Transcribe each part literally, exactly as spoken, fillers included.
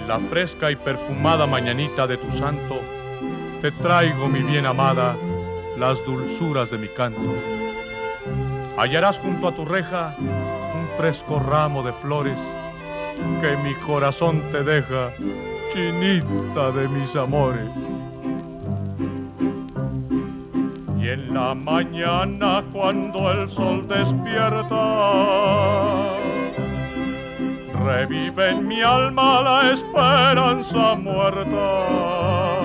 la fresca y perfumada mañanita de tu santo, te traigo, mi bien amada, las dulzuras de mi canto. Hallarás junto a tu reja un fresco ramo de flores que mi corazón te deja, chinita de mis amores. Y en la mañana cuando el sol despierta, revive en mi alma la esperanza muerta.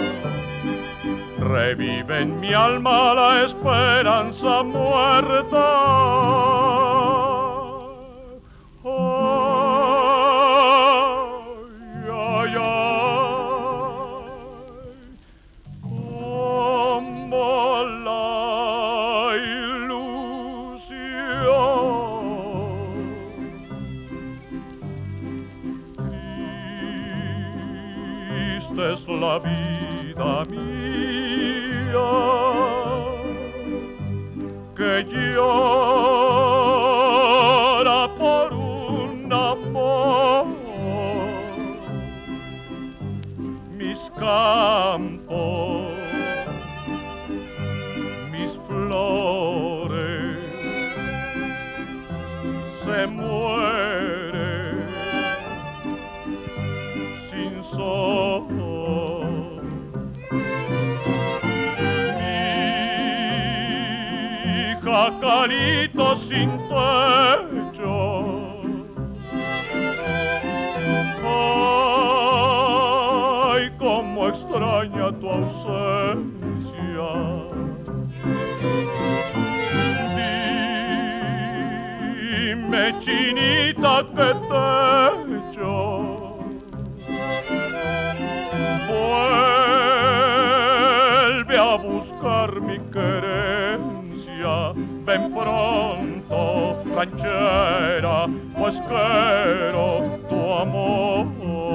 Revive en mi alma la esperanza muerta. Ay, ay, ay, como la ilusión. Triste es la vida mía, que llora por un amor. Mis campos, mis flores, se mueren sin sol. Jacarito sin techo, ay, cómo extraña tu ausencia. Dime, chinita, ¿qué te echo? Vuelve a buscar mi querencia. Ven pronto, ranchera, pues quiero tu amor.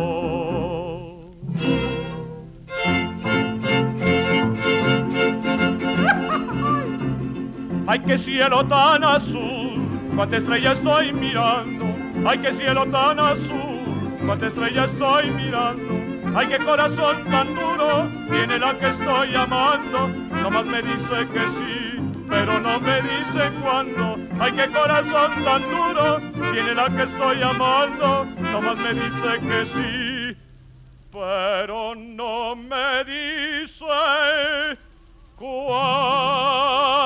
Ay, qué cielo tan azul, cuánta estrella estoy mirando. Ay, qué cielo tan azul, cuánta estrella estoy mirando. Ay, qué corazón tan duro tiene la que estoy amando. Nomás me dice que sí, pero no me dice cuándo. Ay, qué corazón tan duro tiene la que estoy amando. Nomás me dice que sí, pero no me dice cuándo.